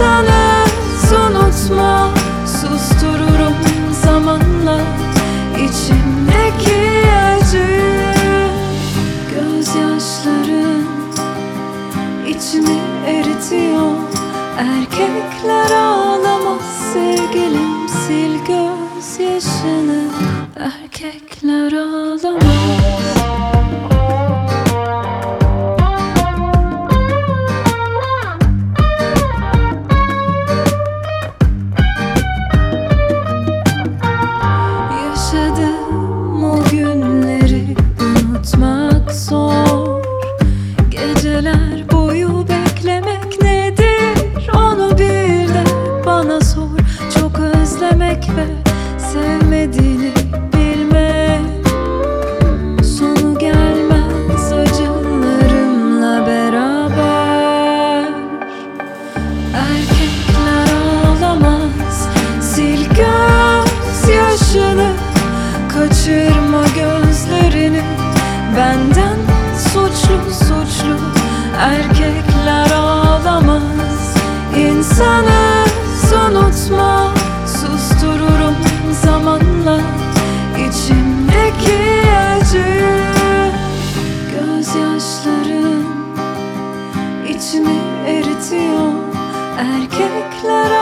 İnsanız unutma, sustururum zamanla içimdeki acıyı. Gözyaşların içimi eritiyor. Erkekler ağlamaz sevgilim, sil gözyaşını. Erkekler ağlamaz. Yaşadığım o günleri unutmak zor. Geceler boyu beklemek nedir, onu bir de bana sor. Çok özlemek ve sevmediğini bilmek, sonu gelmez acılarımla beraber. Erkekler ağlamaz, sil gözyaşını. Kaçırma gözlerini benden, suçlu. Erkekler ağlamaz. İnsanız unutma, sustururum zamanla içimdeki acıyı. Gözyaşların içimi eritiyor. Erkekler